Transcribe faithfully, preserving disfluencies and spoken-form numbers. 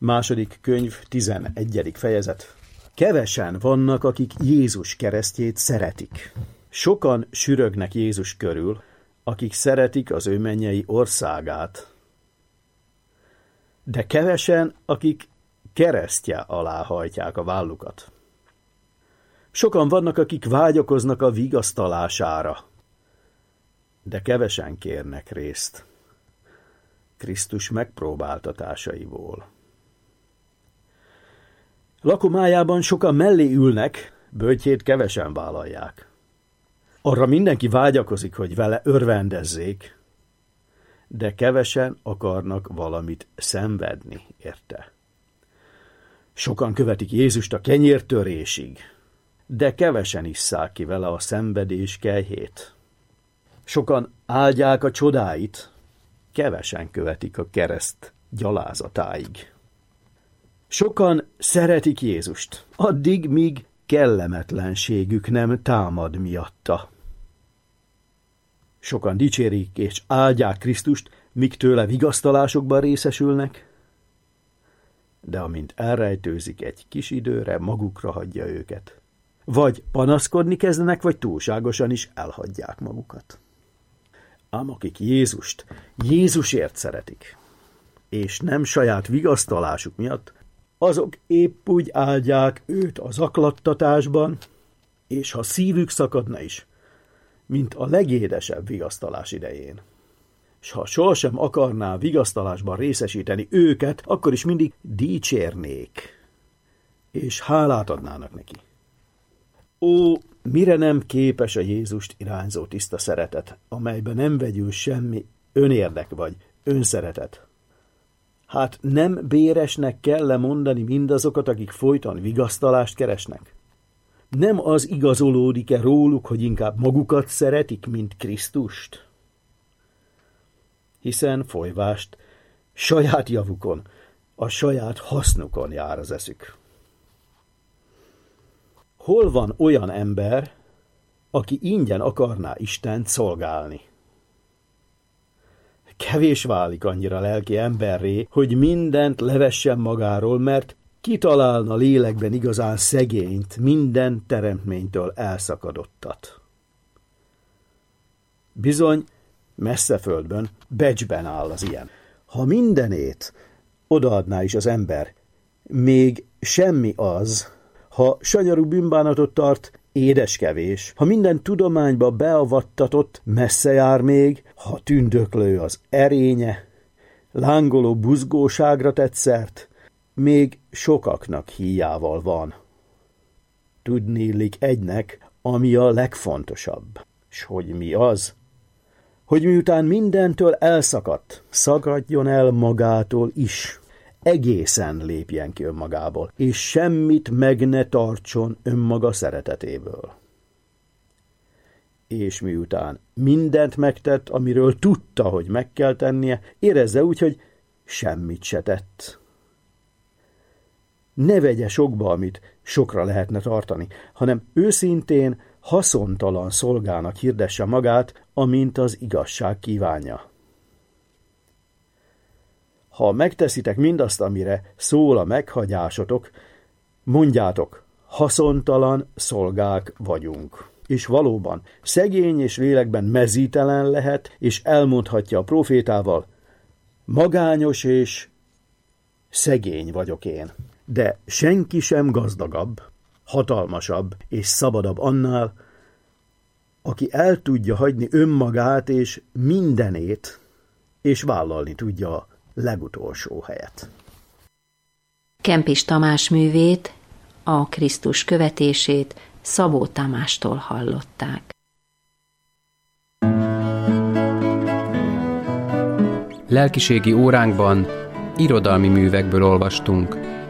Második könyv, tizenegyedik fejezet. Kevesen vannak, akik Jézus keresztjét szeretik. Sokan sürögnek Jézus körül, akik szeretik az ő mennyei országát. De kevesen, akik keresztje alá hajtják a vállukat. Sokan vannak, akik vágyakoznak a vigasztalására, de kevesen kérnek részt Krisztus megpróbáltatásaiból. Lakomájában sokan mellé ülnek, böjtjét kevesen vállalják. Arra mindenki vágyakozik, hogy vele örvendezzék, de kevesen akarnak valamit szenvedni érte. Sokan követik Jézust a kenyértörésig, de kevesen isszák ki vele a szenvedés kelyhét. Sokan áldják a csodáit, kevesen követik a kereszt gyalázatáig. Sokan szeretik Jézust, addig, míg kellemetlenségük nem támad miatta. Sokan dicsérik és áldják Krisztust, míg tőle vigasztalásokban részesülnek, de amint elrejtőzik egy kis időre, magukra hagyja őket. Vagy panaszkodni kezdenek, vagy túlságosan is elhagyják magukat. Ám akik Jézust, Jézusért szeretik, és nem saját vigasztalásuk miatt, azok épp úgy áldják őt a zaklattatásban, és ha szívük szakadna is, mint a legédesebb vigasztalás idején. És ha sohasem akarná vigasztalásban részesíteni őket, akkor is mindig dicsérnék, és hálát adnának neki. Ó, mire nem képes a Jézust irányzó tiszta szeretet, amelyben nem vegyül semmi önérdek vagy önszeretet. Hát nem béresnek kell lemondani mindazokat, akik folyton vigasztalást keresnek? Nem az igazolódik-e róluk, hogy inkább magukat szeretik, mint Krisztust? Hiszen folyvást saját javukon, a saját hasznukon jár az eszük. Hol van olyan ember, aki ingyen akarná Istent szolgálni? Kevés válik annyira lelki emberré, hogy mindent levessen magáról, mert kitalálna lélekben igazán szegényt, minden teremtménytől elszakadottat. Bizony, messze földbön, becsben áll az ilyen. Ha mindenét odaadná is az ember, még semmi az, ha sanyarú bűnbánatot tart, édeskevés, ha minden tudományba beavattatott, messze jár még, ha tündöklő az erénye, lángoló buzgóságra tett szert, még sokaknak híjával van. Tudniillik egynek, ami a legfontosabb. S hogy mi az? Hogy miután mindentől elszakadt, szakadjon el magától is. Egészen lépjen ki önmagából, és semmit meg ne tartson önmaga szeretetéből. És miután mindent megtett, amiről tudta, hogy meg kell tennie, érezze úgy, hogy semmit se tett. Ne vegye sokba, amit sokra lehetne tartani, hanem őszintén, haszontalan szolgának hirdesse magát, amint az igazság kívánja. Ha megteszitek mindazt, amire szól a meghagyásotok, mondjátok, haszontalan szolgák vagyunk. És valóban szegény és lélekben mezítelen lehet, és elmondhatja a profétával, magányos és szegény vagyok én. De senki sem gazdagabb, hatalmasabb és szabadabb annál, aki el tudja hagyni önmagát és mindenét, és vállalni tudja a legutolsó helyet. Kempis Tamás művét, a Krisztus követését Szabó Tamástól hallották. Lelkiségi óránkban irodalmi művekből olvastunk.